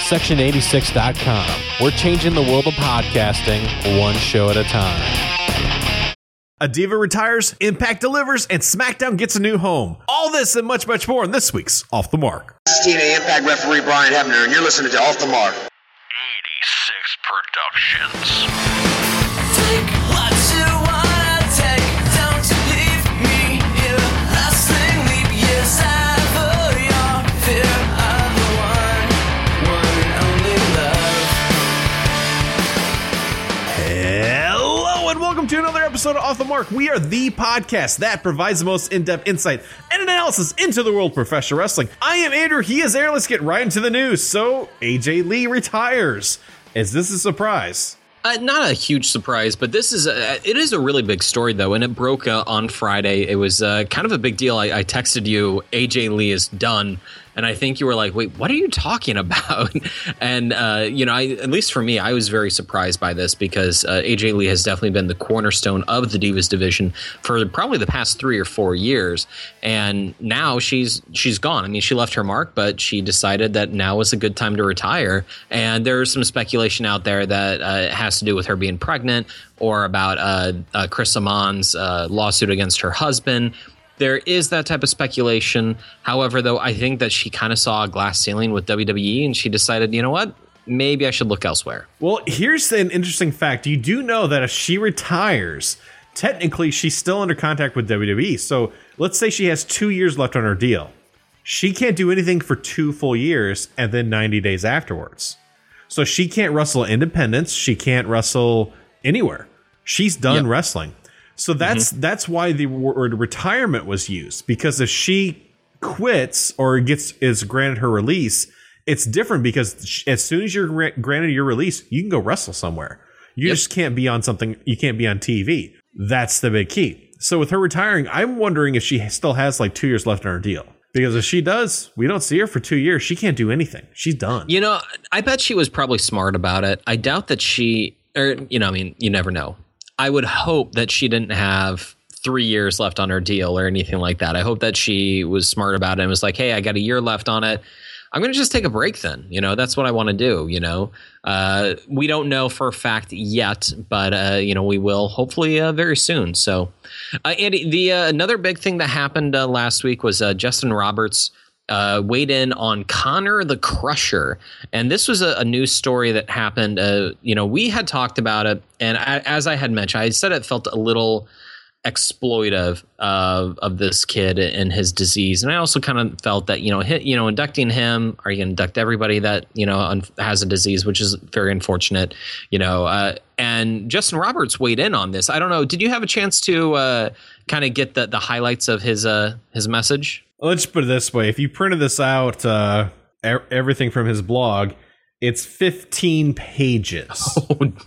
Section86.com. We're changing the world of podcasting one show at a time. A Diva retires, Impact delivers, and SmackDown gets a new home. All this and much, much more in this week's Off the Mark. This is TNA Impact referee Brian Hebner, and you're listening to Off the Mark. 86 Productions. Take what you wanna take, don't you leave me here. Lasting leap years ever, your fear of the one and only love. Hello and welcome to another episode of Off the Mark. We are the podcast that provides the most in-depth insight and analysis into the world of professional wrestling. I am Andrew, he is Aaron. Let's get right into the news. So, AJ Lee retires. Is this a surprise? Not a huge surprise, but it is a really big story, though, and it broke on Friday. It was kind of a big deal. I texted you, AJ Lee is done, and I think you were like, wait, what are you talking about? And, at least for me, I was very surprised by this because AJ Lee has definitely been the cornerstone of the Divas division for probably the past 3 or 4 years, and now she's gone. I mean, she left her mark, but she decided that now was a good time to retire, and there's some speculation out there that has to do with her being pregnant or about Chris Amon's lawsuit against her husband. There is that type of speculation. However, though, I think that she kind of saw a glass ceiling with WWE and she decided, you know what? Maybe I should look elsewhere. Well, here's an interesting fact. You do know that if she retires, technically she's still under contract with WWE. So let's say she has 2 years left on her deal. She can't do anything for 2 full years and then 90 days afterwards. So she can't wrestle independents. She can't wrestle anywhere. She's done wrestling. So that's why the word retirement was used, because if she quits or is granted her release, it's different because as soon as you're granted your release, you can go wrestle somewhere. You just can't be on something. You can't be on TV. That's the big key. So with her retiring, I'm wondering if she still has like 2 years left on her deal. Because if she does, we don't see her for 2 years. She can't do anything. She's done. You know, I bet she was probably smart about it. I doubt that you never know. I would hope that she didn't have 3 years left on her deal or anything like that. I hope that she was smart about it and was like, hey, I got a year left on it. I'm going to just take a break then. You know, that's what I want to do. You know, we don't know for a fact yet, but, we will hopefully very soon. So, Andy, the another big thing that happened last week was Justin Roberts weighed in on Connor the Crusher. And this was a news story that happened. We had talked about it. And as I had mentioned, I said it felt a little exploitive of this kid and his disease. And I also kind of felt that, inducting him, are you going to induct everybody that, has a disease, which is very unfortunate, and Justin Roberts weighed in on this. I don't know. Did you have a chance to kind of get the highlights of his message? Let's put it this way. If you printed this out, everything from his blog, it's 15 pages.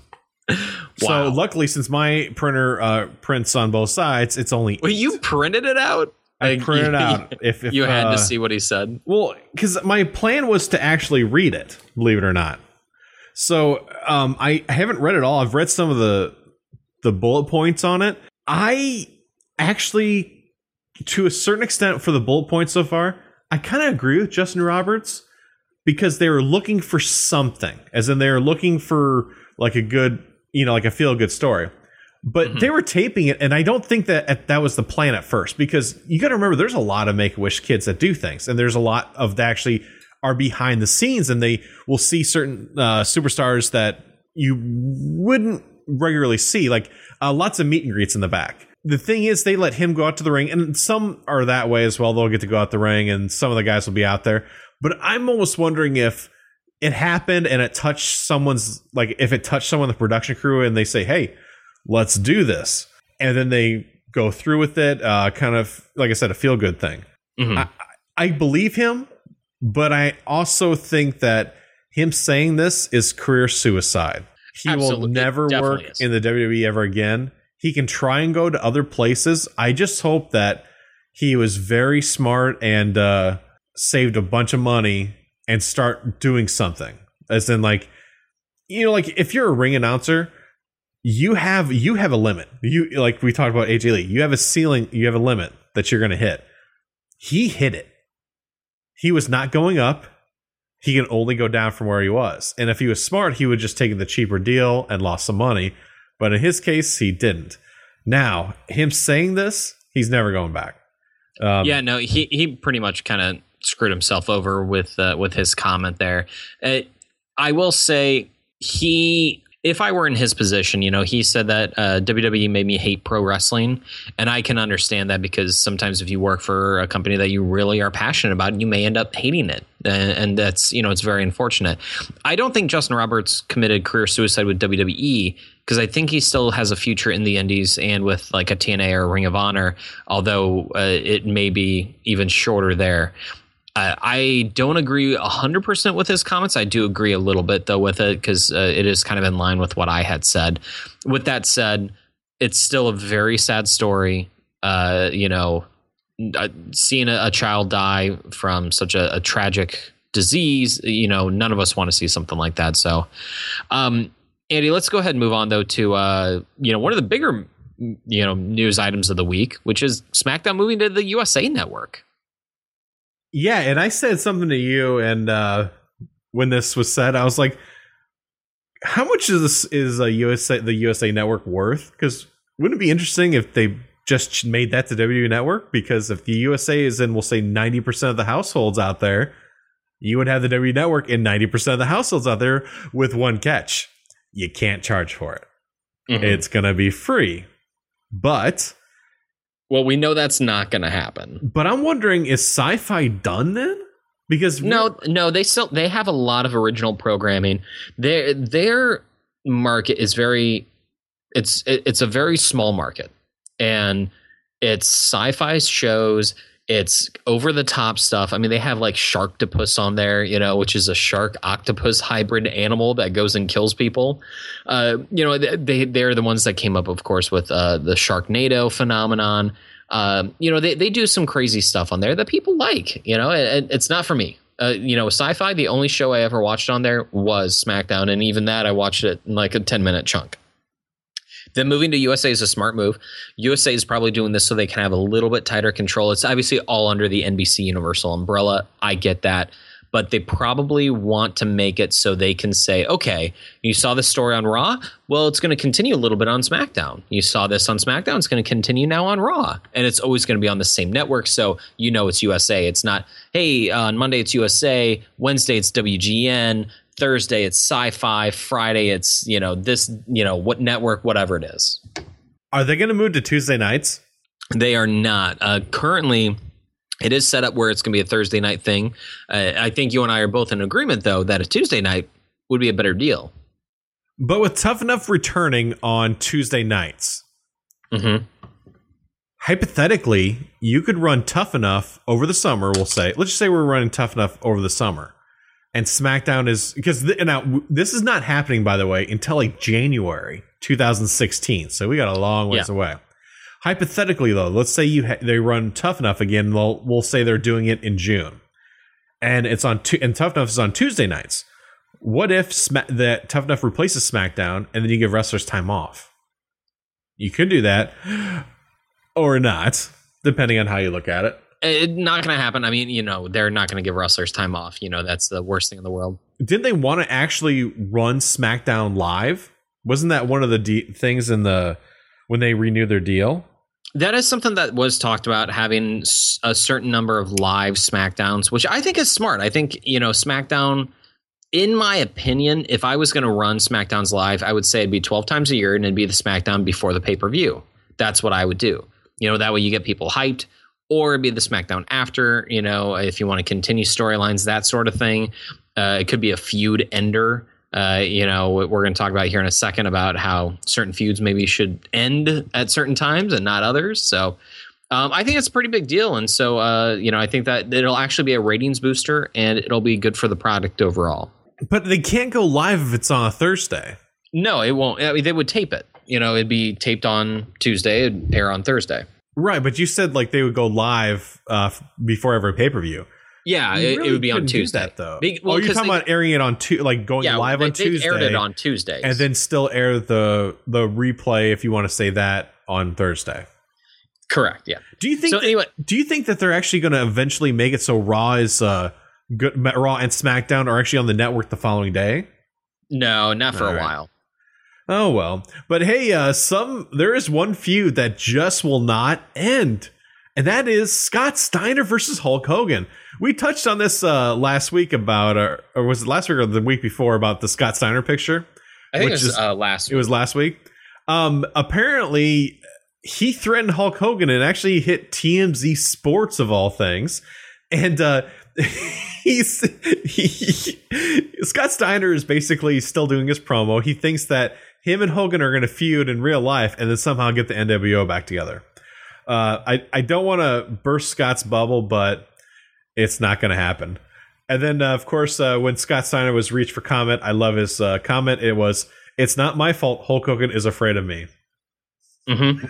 So luckily, since my printer prints on both sides, it's only... Well, you printed it out? I printed it out. If you had to see what he said? Well, because my plan was to actually read it, believe it or not. So I haven't read it all. I've read some of the bullet points on it. I actually... to a certain extent, for the bullet points so far, I kind of agree with Justin Roberts because they were looking for something, as in they were looking for like a good, like a feel-good story. But they were taping it, and I don't think that was the plan at first, because you got to remember there's a lot of Make-A-Wish kids that do things, and there's a lot of that actually are behind the scenes, and they will see certain superstars that you wouldn't regularly see, like lots of meet and greets in the back. The thing is, they let him go out to the ring, and some are that way as well. They'll get to go out the ring, and some of the guys will be out there. But I'm almost wondering if it happened and it touched someone's, like if it touched someone in the production crew and they say, hey, let's do this. And then they go through with it, kind of, like I said, a feel-good thing. I believe him, but I also think that him saying this is career suicide. He will never work in the WWE ever again. He can try and go to other places. I just hope that he was very smart and saved a bunch of money and start doing something. As in, like, like if you're a ring announcer, you have a limit. You, like we talked about AJ Lee, you have a ceiling, you have a limit that you're going to hit. He hit it. He was not going up. he can only go down from where he was. And if he was smart, he would just take the cheaper deal and lost some money. But in his case, he didn't. Now, him saying this, he's never going back. He pretty much kind of screwed himself over with his comment there. I will say if I were in his position, he said that WWE made me hate pro wrestling, and I can understand that because sometimes if you work for a company that you really are passionate about, you may end up hating it, and that's it's very unfortunate. I don't think Justin Roberts committed career suicide with WWE because I think he still has a future in the Indies and with like a TNA or Ring of Honor, although it may be even shorter there. I don't agree 100% with his comments. I do agree a little bit, though, with it because it is kind of in line with what I had said. With that said, it's still a very sad story. Seeing a child die from such a tragic disease, none of us want to see something like that. So, Andy, let's go ahead and move on, though, to, one of the bigger, news items of the week, which is SmackDown moving to the USA Network. Yeah, and I said something to you, and when this was said, I was like, how much is the USA Network worth? Because wouldn't it be interesting if they just made that to WWE Network? Because if the USA is in, we'll say, 90% of the households out there, you would have the WWE Network in 90% of the households out there with one catch. You can't charge for it. Mm-hmm. It's going to be free. But... well, we know that's not going to happen. But I'm wondering, is Sci-Fi done then? Because no, they have a lot of original programming. Their market is it's a very small market, and it's sci-fi shows. It's over the top stuff. I mean, they have like Sharktopus on there, which is a shark octopus hybrid animal that goes and kills people. They're the ones that came up, of course, with the Sharknado phenomenon. They do some crazy stuff on there that people like, and it's not for me. Sci-fi, the only show I ever watched on there was SmackDown. And even that, I watched it in like a 10-minute chunk. Then moving to USA is a smart move. USA is probably doing this so they can have a little bit tighter control. It's obviously all under the NBC Universal umbrella. I get that. But they probably want to make it so they can say, okay, you saw this story on Raw? Well, it's going to continue a little bit on SmackDown. You saw this on SmackDown. It's going to continue now on Raw. And it's always going to be on the same network. So it's USA. It's not, hey, on Monday it's USA. Wednesday it's WGN. Thursday it's Sci-Fi. Friday it's, what network, whatever it is. Are they going to move to Tuesday nights? They are not. Currently, it is set up where it's going to be a Thursday night thing. I think you and I are both in agreement, though, that a Tuesday night would be a better deal. But with Tough Enough returning on Tuesday nights, hypothetically, you could run Tough Enough over the summer, let's just say we're running Tough Enough over the summer. And SmackDown is, because now this is not happening, by the way, until like January 2016. So we got a long ways away. Hypothetically, though, let's say they run Tough Enough again. We'll say they're doing it in June, and it's on and Tough Enough is on Tuesday nights. What if that Tough Enough replaces SmackDown, and then you give wrestlers time off? You could do that, or not, depending on how you look at it. It's not going to happen. I mean, they're not going to give wrestlers time off. That's the worst thing in the world. Didn't they want to actually run SmackDown live? Wasn't that one of the things when they renewed their deal? That is something that was talked about, having a certain number of live SmackDowns, which I think is smart. I think, SmackDown, in my opinion, if I was going to run SmackDowns live, I would say it'd be 12 times a year and it'd be the SmackDown before the pay-per-view. That's what I would do. That way you get people hyped, or it'd be the SmackDown after, if you want to continue storylines, that sort of thing. It could be a feud ender. We're going to talk about here in a second about how certain feuds maybe should end at certain times and not others. So I think it's a pretty big deal. And so, I think that it'll actually be a ratings booster and it'll be good for the product overall. But they can't go live if it's on a Thursday. No, it won't. I mean, they would tape it. It'd be taped on Tuesday, it'd air on Thursday. Right. But you said like they would go live before every pay-per-view. Yeah, it would be on Tuesday. That, though. You're talking about airing it on going live on Tuesday. They aired it on Tuesdays, and then still air the replay, if you want to say that, on Thursday. Correct. Yeah. Do you think? Do you think that they're actually going to eventually make it so Raw is Raw and SmackDown are actually on the network the following day. No, not for All a right. while. Oh well, but hey, there is one feud that just will not end, and that is Scott Steiner versus Hulk Hogan. We touched on this last week about, or was it last week or the week before, about the Scott Steiner picture? I think Which it was is- last It was last week. Apparently, he threatened Hulk Hogan and actually hit TMZ Sports of all things, and Scott Steiner is basically still doing his promo. He thinks that him and Hogan are going to feud in real life and then somehow get the NWO back together. I don't want to burst Scott's bubble, but it's not going to happen. And then, of course, when Scott Steiner was reached for comment, I love his comment. It was, "It's not my fault Hulk Hogan is afraid of me." Mm-hmm.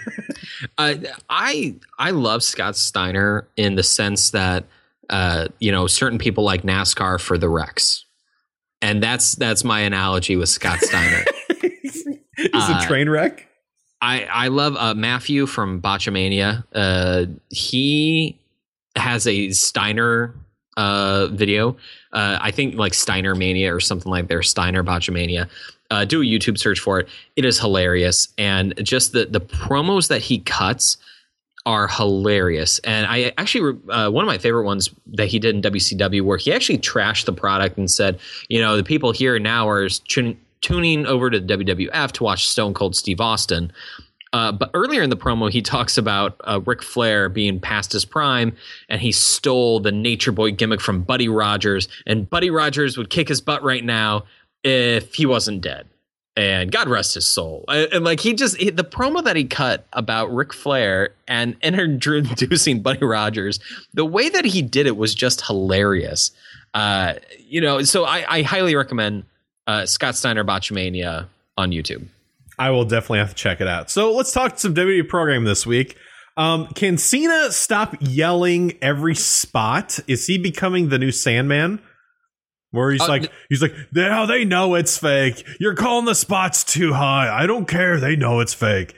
I love Scott Steiner in the sense that certain people like NASCAR for the wrecks, and that's my analogy with Scott Steiner. He's a train wreck. I love Matthew from Botchamania. He has a Steiner video. I think like Steiner Mania or something like that, Steiner Botchamania. Do a YouTube search for it. It is hilarious. And just the promos that he cuts are hilarious. And I actually, one of my favorite ones that he did in WCW, where he actually trashed the product and said, the people here now are tuning over to WWF to watch Stone Cold Steve Austin. But earlier in the promo, he talks about Ric Flair being past his prime, and he stole the Nature Boy gimmick from Buddy Rogers, and Buddy Rogers would kick his butt right now if he wasn't dead. And God rest his soul. And like the promo that he cut about Ric Flair and introducing Buddy Rogers, the way that he did it was just hilarious. So I highly recommend Scott Steiner Botchamania on YouTube. I will definitely have to check it out. So let's talk some WWE program this week. Can Cena stop yelling every spot? Is he becoming the new Sandman? Where he's like, now they know it's fake. You're calling the spots too high. I don't care. They know it's fake.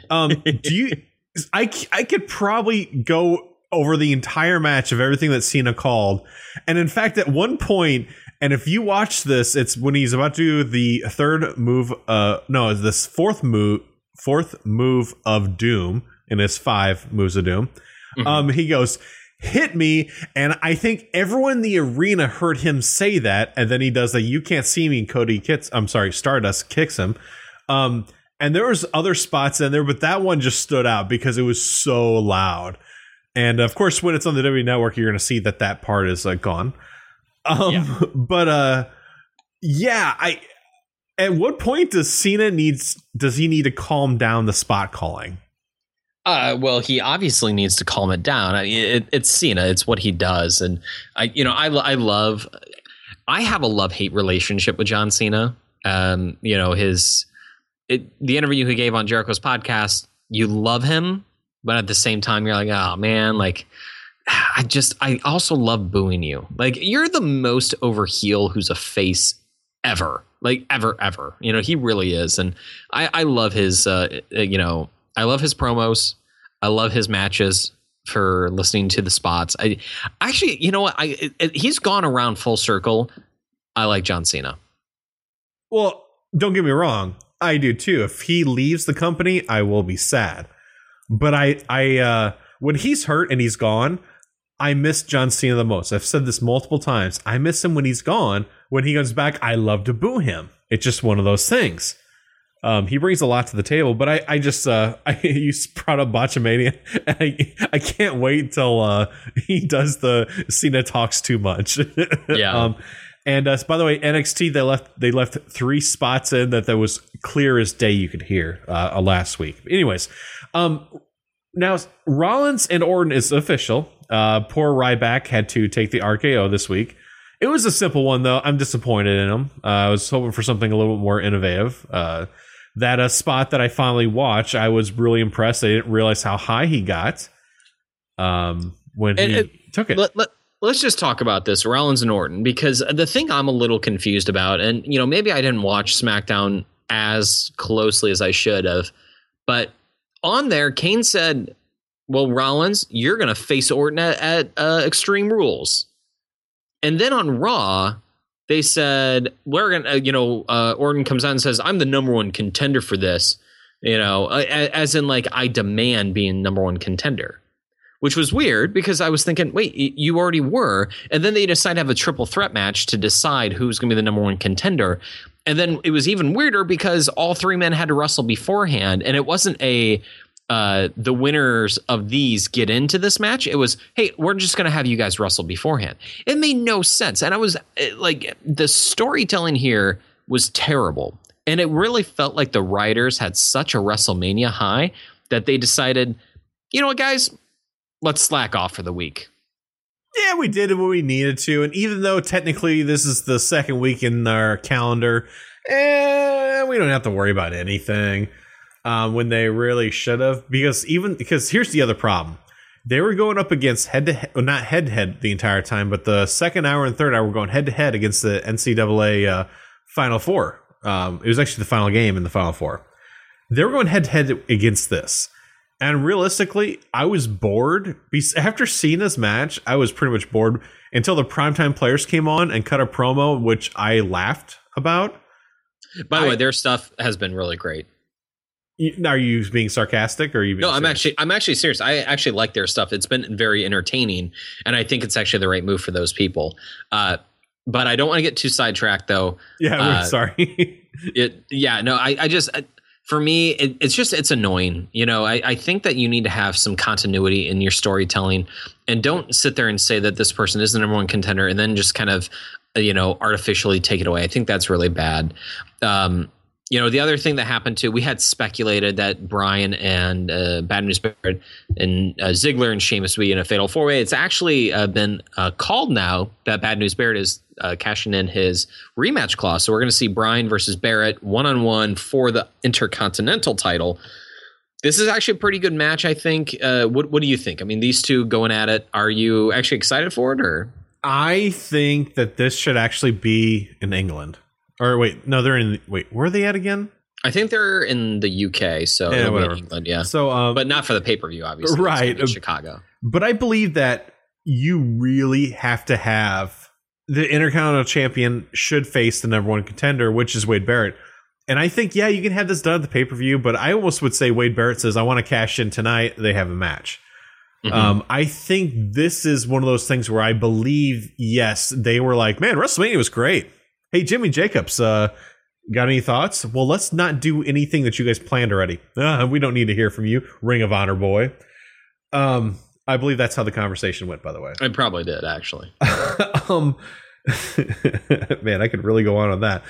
I could probably go over the entire match of everything that Cena called. And in fact, at one point, and if you watch this, it's when he's about to do the fourth move of Doom in his 5 moves of Doom. Mm-hmm. He goes, "Hit me," and I think everyone in the arena heard him say that, and then he does the "you can't see me," and Stardust kicks him. And there was other spots in there, but that one just stood out because it was so loud. And of course, when it's on the WWE Network, you're going to see that part is gone. But at what point does Cena need to calm down the spot calling? Well, he obviously needs to calm it down. It's Cena. It's what he does. And I have a love-hate relationship with John Cena. The interview he gave on Jericho's podcast, you love him, but at the same time, you're like, oh man, like, I also love booing you. Like, you're the most over heel who's a face ever. Like, ever. He really is. And I love his, I love his promos. I love his matches for listening to the spots. I actually, he's gone around full circle. I like John Cena. Well, don't get me wrong. I do too. If he leaves the company, I will be sad. But I when he's hurt and he's gone, I miss John Cena the most. I've said this multiple times. I miss him when he's gone. When he comes back, I love to boo him. It's just one of those things. He brings a lot to the table, but you brought up Botchamania. I can't wait till he does the Cena talks too much. Yeah. And by the way, NXT they left 3 spots in that was clear as day you could hear last week. Anyways, now Rollins and Orton is official. Poor Ryback had to take the RKO this week. It was a simple one though. I'm disappointed in him. I was hoping for something a little bit more innovative. That spot that I finally watched, I was really impressed. I didn't realize how high he got when he took it. Let's just talk about this, Rollins and Orton, because the thing I'm a little confused about, and maybe I didn't watch SmackDown as closely as I should have, but on there, Kane said, "Well, Rollins, you're going to face Orton at Extreme Rules." And then on Raw, they said, we're going to, Orton comes out and says, I'm the number one contender for this, as in like, I demand being number one contender, which was weird because I was thinking, wait, you already were. And then they decide to have a triple threat match to decide who's going to be the number one contender. And then it was even weirder because all three men had to wrestle beforehand. And it wasn't the winners of these get into this match. It was, hey, we're just going to have you guys wrestle beforehand. It made no sense. And I was like, the storytelling here was terrible. And it really felt like the writers had such a WrestleMania high that they decided, you know what, guys, let's slack off for the week. Yeah, we did what we needed to. And even though technically this is the second week in our calendar, we don't have to worry about anything when they really should have. Because here's the other problem. They were going up against head-to-head, well, not head-to-head the entire time, but the second hour and third hour were going head-to-head against the NCAA Final Four. It was actually the final game in the Final Four. They were going head-to-head against this. And realistically, I was bored. After Cena's match, I was pretty much bored until the primetime players came on and cut a promo, which I laughed about. By the way, their stuff has been really great. Are you being sarcastic, or are you being serious? I'm actually serious. I actually like their stuff. It's been very entertaining, and I think it's actually the right move for those people. But I don't want to get too sidetracked, though. Yeah, we're sorry. For me, it's annoying. I think that you need to have some continuity in your storytelling, and don't sit there and say that this person is the number one contender and then just kind of, artificially take it away. I think that's really bad. The other thing that happened too, we had speculated that Bryan and Bad News Barrett and Ziggler and Sheamus would be in a fatal four-way. It's actually been called now that Bad News Barrett is cashing in his rematch clause. So we're going to see Bryan versus Barrett one-on-one for the Intercontinental title. This is actually a pretty good match, I think. What do you think? I mean, these two going at it. Are you actually excited for it, or? I think that this should actually be in England. Or wait, no, where are they at again? I think they're in the UK, so yeah, whatever. In England, yeah. So, but not for the pay-per-view, obviously. Right. In Chicago. But I believe that you really have to have the Intercontinental Champion should face the number one contender, which is Wade Barrett. And I think, yeah, you can have this done at the pay-per-view, but I almost would say Wade Barrett says, I want to cash in tonight. They have a match. Mm-hmm. I think this is one of those things where I believe, yes, they were like, man, WrestleMania was great. Hey, Jimmy Jacobs, got any thoughts? Well, let's not do anything that you guys planned already. We don't need to hear from you, Ring of Honor boy. I believe that's how the conversation went, by the way. It probably did, actually. Man, I could really go on that.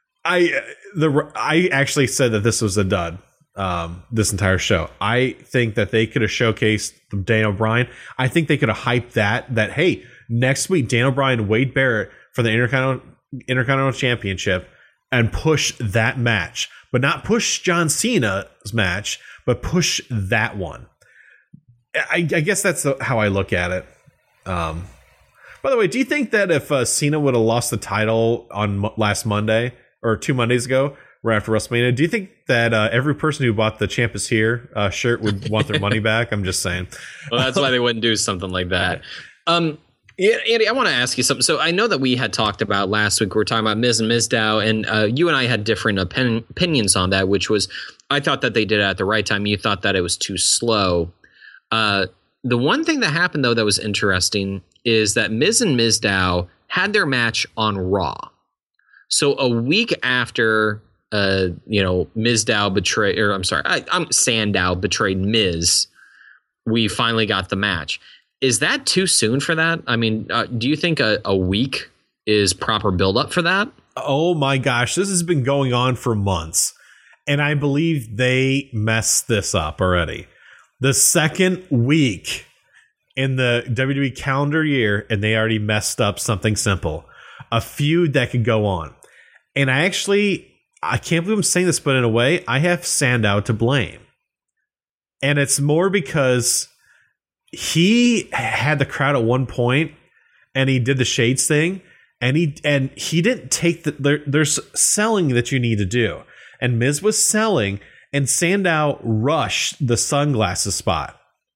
I actually said that this was a dud. This entire show. I think that they could have showcased Daniel Bryan. I think they could have hyped that hey, next week Daniel Bryan, Wade Barrett for the Intercontinental Championship, and push that match, but not push John Cena's match, but push that one. I guess that's how I look at it. By the way, do you think that if Cena would have lost the title on last Monday or 2 Mondays ago, right after WrestleMania, do you think that every person who bought the Champ is Here shirt would want their money back? I'm just saying. Well, that's why they wouldn't do something like that. Yeah, Andy, I want to ask you something. So I know that we had talked about last week, we were talking about Miz and Mizdow, and you and I had different opinions on that, which was, I thought that they did it at the right time. You thought that it was too slow. The one thing that happened, though, that was interesting is that Miz and Mizdow had their match on Raw. So a week after, Mizdow betrayed, or I'm sorry, Sandow betrayed Miz, we finally got the match. Is that too soon for that? I mean, do you think a week is proper buildup for that? Oh my gosh, this has been going on for months. And I believe they messed this up already. The second week in the WWE calendar year, and they already messed up something simple. A feud that could go on. And I can't believe I'm saying this, but in a way, I have Sandow to blame. And it's more because he had the crowd at one point, and he did the shades thing, and he didn't take there's selling that you need to do, and Miz was selling, and Sandow rushed the sunglasses spot.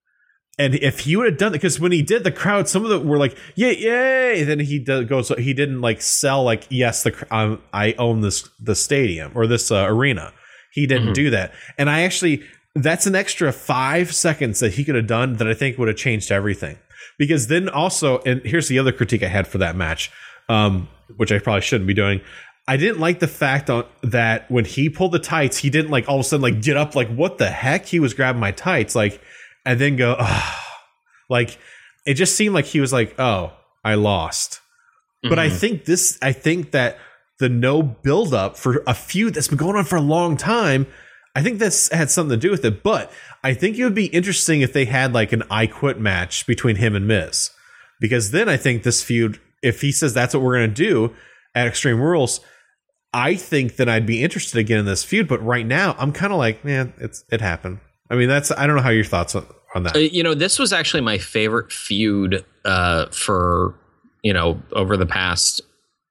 And if he would have done it, because when he did, the crowd, some of them were like, "Yay, yay!" And then he goes, so he didn't like sell like, "Yes, I own the stadium or this arena." He didn't do that, and that's an extra 5 seconds that he could have done that I think would have changed everything. Because then also, and here's the other critique I had for that match, which I probably shouldn't be doing. I didn't like the fact that when he pulled the tights, he didn't like all of a sudden like get up like, what the heck? He was grabbing my tights like. And then go, like it just seemed like he was like, "Oh, I lost." But I think that the no buildup for a feud that's been going on for a long time, I think that's had something to do with it. But I think it would be interesting if they had like an I Quit match between him and Miz, because then I think this feud, if he says that's what we're going to do at Extreme Rules, I think that I'd be interested again in this feud. But right now, I'm kind of like, man, it happened. I mean, I don't know how your thoughts on that. This was actually my favorite feud for, over the past.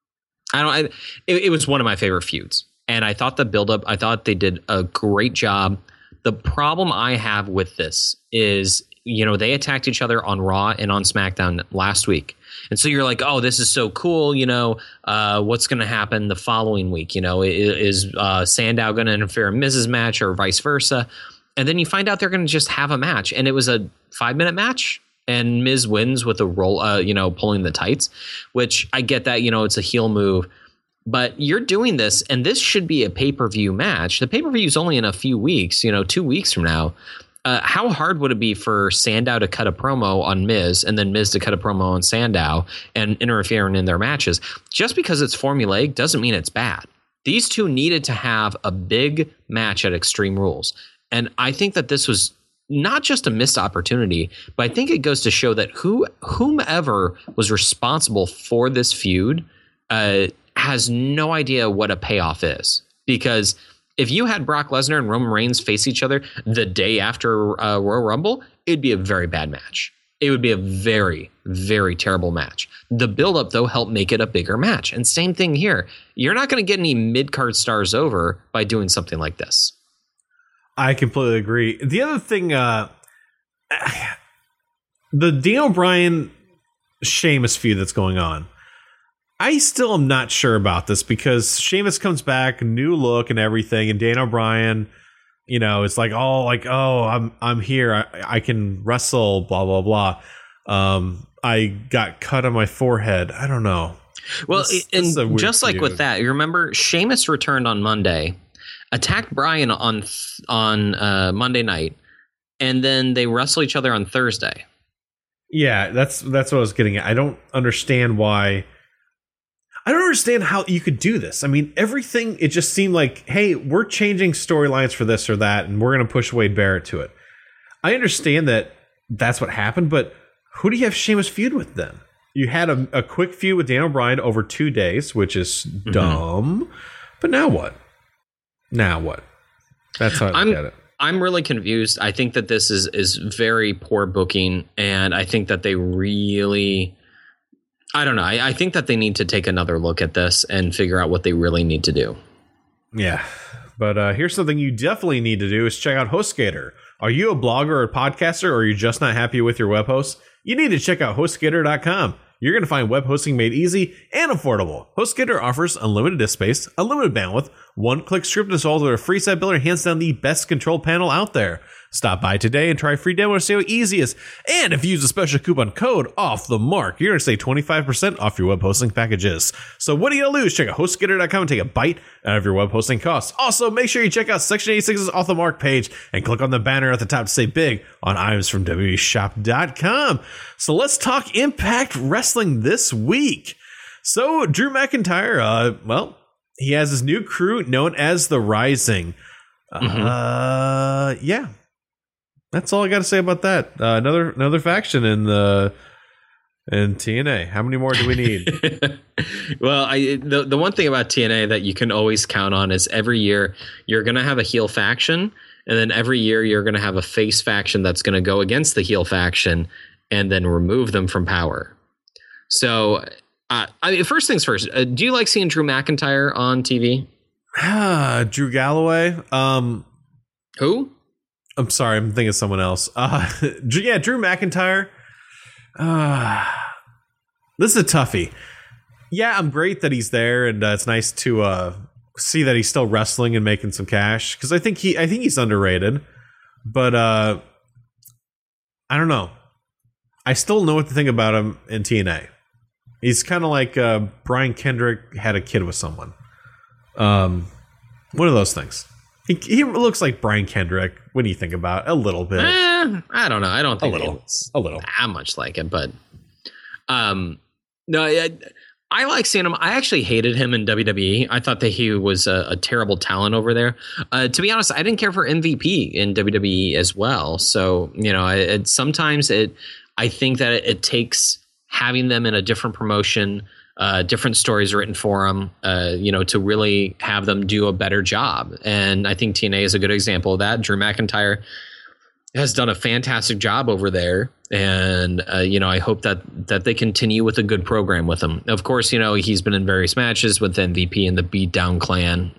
It was one of my favorite feuds. And I thought the buildup, I thought they did a great job. The problem I have with this is, they attacked each other on Raw and on SmackDown last week. And so you're like, oh, this is so cool. What's going to happen the following week? Is Sandow going to interfere in Miz's match or vice versa? And then you find out they're going to just have a match, and it was a 5-minute match, and Miz wins with a roll, pulling the tights, which I get that, it's a heel move, but you're doing this, and this should be a pay-per-view match. The pay-per-view is only in a few weeks, 2 weeks from now. How hard would it be for Sandow to cut a promo on Miz and then Miz to cut a promo on Sandow and interfering in their matches? Just because it's formulaic doesn't mean it's bad. These two needed to have a big match at Extreme Rules. And I think that this was not just a missed opportunity, but I think it goes to show that whomever was responsible for this feud has no idea what a payoff is. Because if you had Brock Lesnar and Roman Reigns face each other the day after Royal Rumble, it'd be a very bad match. It would be a very, very terrible match. The buildup, though, helped make it a bigger match. And same thing here. You're not going to get any mid-card stars over by doing something like this. I completely agree. The other thing, the Daniel Bryan Sheamus feud that's going on, I still am not sure about this, because Sheamus comes back, new look and everything, and Daniel Bryan, it's like, I'm here, I can wrestle, blah blah blah. I got cut on my forehead. I don't know. Well, and just like with that, you remember Sheamus returned on Monday, attacked Bryan on Monday night, and then they wrestle each other on Thursday. Yeah, that's what I was getting at. I don't understand why. I don't understand how you could do this. I mean, everything, it just seemed like, hey, we're changing storylines for this or that, and we're going to push Wade Barrett to it. I understand that that's what happened, but who do you have Sheamus feud with then? You had a quick feud with Daniel Bryan over 2 days, which is dumb. But now what? That's how I look at it. I'm really confused. I think that this is very poor booking, and I think that they really, I don't know. I think that they need to take another look at this and figure out what they really need to do. Yeah. But here's something you definitely need to do is check out HostGator. Are you a blogger or a podcaster, or are you just not happy with your web host? You need to check out HostGator.com. You're going to find web hosting made easy and affordable. HostGator offers unlimited disk space, unlimited bandwidth, one-click script installs with a free site builder, hands down the best control panel out there. Stop by today and try a free demo to see how easy it is. And if you use a special coupon code OFFTHEMARK, you're going to save 25% off your web hosting packages. So what do you lose? Check out HostGator.com and take a bite out of your web hosting costs. Also, make sure you check out Section 86's Off the Mark page and click on the banner at the top to save big on items from WWEshop.com. So let's talk Impact Wrestling this week. So Drew McIntyre, he has his new crew known as The Rising. Yeah. That's all I got to say about that. Another faction in TNA. How many more do we need? Well, the one thing about TNA that you can always count on is every year you're going to have a heel faction, and then every year you're going to have a face faction that's going to go against the heel faction and then remove them from power. So, first things first, do you like seeing Drew McIntyre on TV? Drew Galloway. Who? I'm sorry, I'm thinking of someone else. Yeah, Drew McIntyre. This is a toughie. Yeah, I'm great that he's there, and it's nice to see that he's still wrestling and making some cash, because I think he's underrated. But I don't know. I still know what to think about him in TNA. He's kind of like Brian Kendrick had a kid with someone. One of those things. He looks like Brian Kendrick when you think about it, a little bit. I don't know. I don't think a little that much like it, but no, I like seeing him. I actually hated him in WWE. I thought that he was a terrible talent over there. To be honest, I didn't care for MVP in WWE as well. So, you know, I think that it takes having them in a different promotion, different stories written for them, you know, to really have them do a better job. And I think TNA is a good example of that. Drew McIntyre has done a fantastic job over there. And, you know, I hope that they continue with a good program with him. Of course, you know, he's been in various matches with MVP and the Beatdown Clan.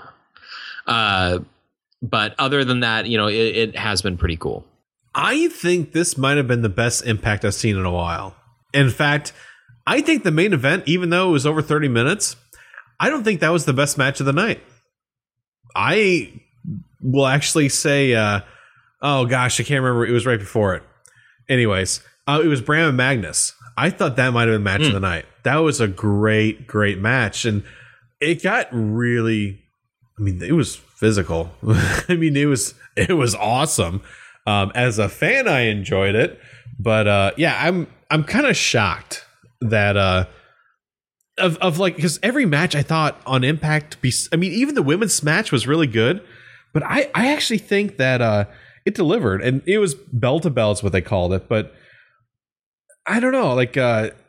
But other than that, you know, it has been pretty cool. I think this might have been the best Impact I've seen in a while. In fact, I think the main event, even though it was over 30 minutes, I don't think that was the best match of the night. I will actually say, oh gosh, I can't remember. It was right before it. Anyways, it was Bram and Magnus. I thought that might have been match of the night. That was a great, great match. And it got really, I mean, it was physical. I mean, it was awesome. As a fan, I enjoyed it. But yeah, I'm kind of shocked that of like, because every match I thought on Impact, I mean, even the women's match was really good, but I actually think that it delivered, and it was bell to bell is what they called it. But I don't know, like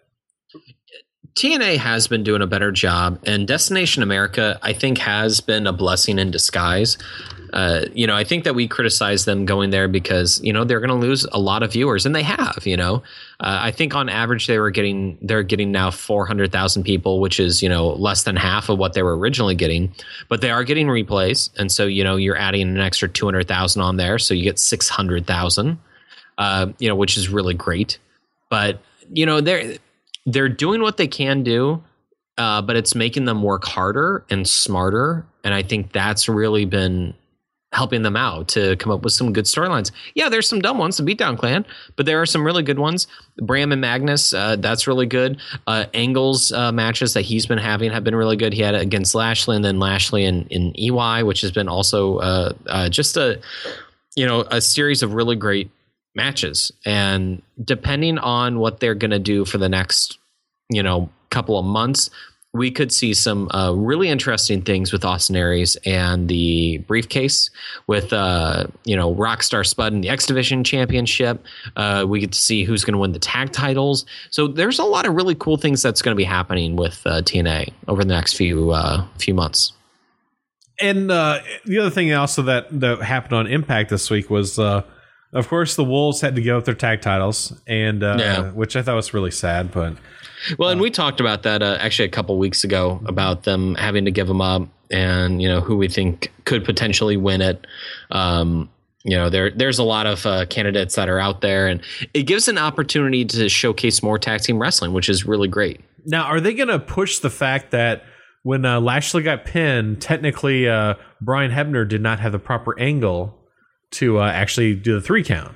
TNA has been doing a better job, and Destination America, I think, has been a blessing in disguise. You know, I think that we criticize them going there because, you know, they're going to lose a lot of viewers, and they have, you know. I think on average they're getting now 400,000 people, which is, you know, less than half of what they were originally getting, but they are getting replays. And so, you know, you're adding an extra 200,000 on there. So you get 600,000, you know, which is really great. But, you know, they're doing what they can do, but it's making them work harder and smarter. And I think that's really been helping them out to come up with some good storylines. Yeah, there's some dumb ones, the Beatdown Clan, but there are some really good ones. Bram and Magnus, that's really good. Angle's matches that he's been having have been really good. He had it against Lashley, and then Lashley in EY, which has been also just a series of really great matches. And depending on what they're going to do for the next, you know, couple of months, we could see some really interesting things with Austin Aries and the briefcase with, you know, Rockstar Spud and the X Division Championship. We get to see who's going to win the tag titles. So there's a lot of really cool things that's going to be happening with TNA over the next few months. And the other thing also that happened on Impact this week was, of course, the Wolves had to give up their tag titles, and which I thought was really sad, but. Well, and we talked about that actually a couple weeks ago about them having to give them up, and, you know, who we think could potentially win it. You know, there's a lot of candidates that are out there, and it gives an opportunity to showcase more tag team wrestling, which is really great. Now, are they going to push the fact that when Lashley got pinned, technically Brian Hebner did not have the proper angle to actually do the 3 count?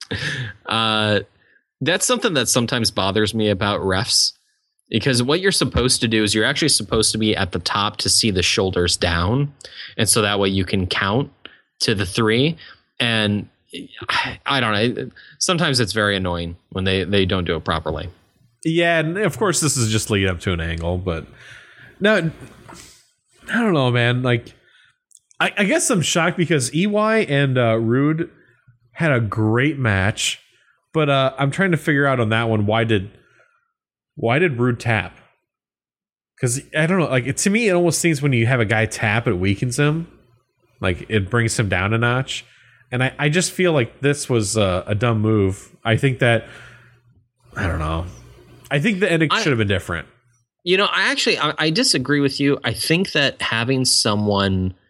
That's something that sometimes bothers me about refs, because what you're supposed to do is you're actually supposed to be at the top to see the shoulders down. And so that way you can count to the 3. And I don't know. Sometimes it's very annoying when they don't do it properly. Yeah. And of course this is just lead up to an angle, but no, I don't know, man. Like, I guess I'm shocked because EY and Rude had a great match. But I'm trying to figure out on that one, why did Rude tap? Because I don't know, like, to me it almost seems when you have a guy tap, it weakens him, like it brings him down a notch. And I just feel like this was a dumb move. I think that, I don't know, I think the ending should have been different. You know, I disagree with you. I think that having someone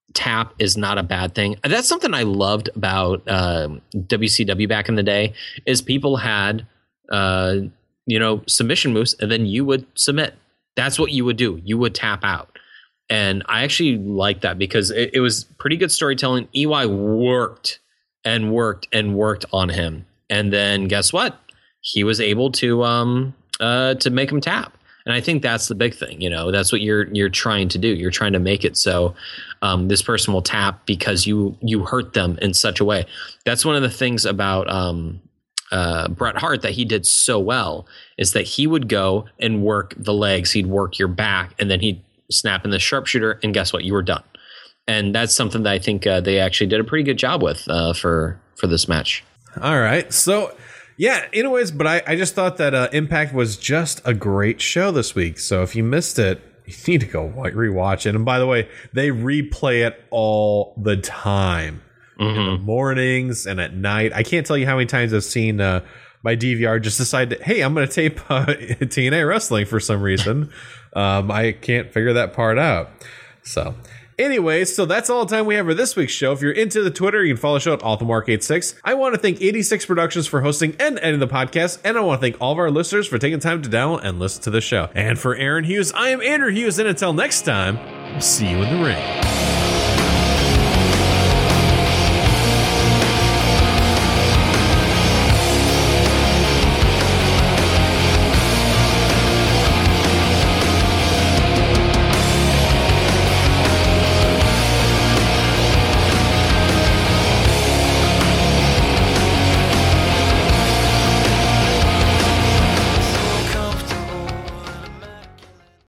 tap is not a bad thing. That's something I loved about WCW back in the day is people had, submission moves and then you would submit. That's what you would do. You would tap out. And I actually like that because it was pretty good storytelling. EY worked and worked and worked on him. And then guess what? He was able to make him tap. And I think that's the big thing. That's what you're trying to do. You're trying to make it so this person will tap because you hurt them in such a way. That's one of the things about Bret Hart that he did so well is that he would go and work the legs. He'd work your back and then he'd snap in the sharpshooter. And guess what? You were done. And that's something that I think they actually did a pretty good job with for this match. All right. So, yeah, anyways, but I just thought that Impact was just a great show this week. So if you missed it, you need to go rewatch it. And by the way, they replay it all the time in the mornings and at night. I can't tell you how many times I've seen my DVR just decide that, hey, I'm going to tape TNA Wrestling for some reason. I can't figure that part out. So anyways, so that's all the time we have for this week's show. If you're into the Twitter, you can follow the show at AwesomeMark86. I want to thank 86 Productions for hosting and editing the podcast, and I want to thank all of our listeners for taking time to download and listen to the show. And for Aaron Hughes, I am Andrew Hughes, and until next time, see you in the ring.